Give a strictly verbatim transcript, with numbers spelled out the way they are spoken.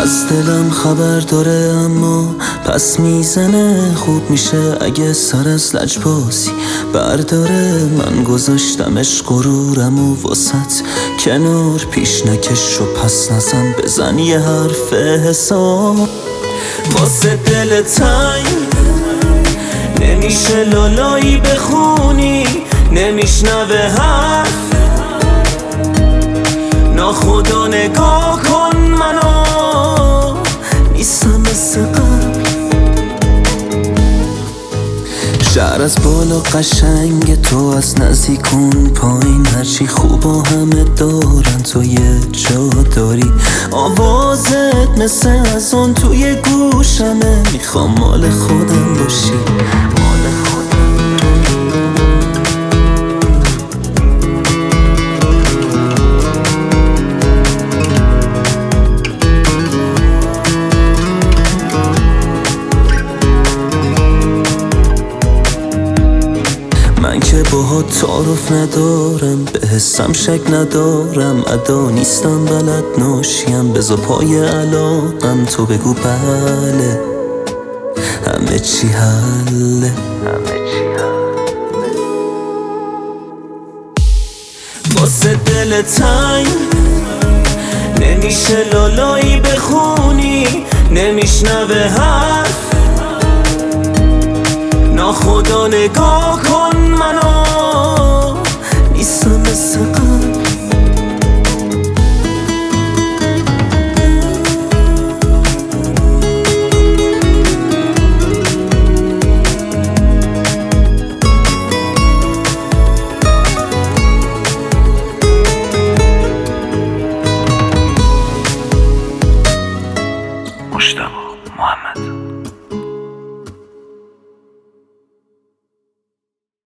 از دلم خبر داره اما پس میزنه. خوب میشه اگه سر از لجبازی برداره. من گذاشتمش غرورم و واسط کنار، پیش نکش و پس نزن، بزن یه حرف حساب. واسه دل تنگ نمیشه لالایی بخونی، نمیشنوه حرف ناخدا. نگاه کن منو نیستم مثل قبل. شهر از بالا قشنگ، تو از نزدیکون پایین، هرچی خوبا همه دارن تو یه جا داری. آوازت مثل از اون توی گوشمه، میخوام مال خودم باشی، مال خودم. من که باهات تعارف ندارم، به حسم شک ندارم، ادا نیستم بلد ناشیم، بذار پای علاقم تو بگو بله، همه چی حله. واسه دل تنگ نمیشه لالایی بخونی، نمیشنوه حرف ناخدا. نگاه کن منو نیستم مثل قبل. مجتبی محمد.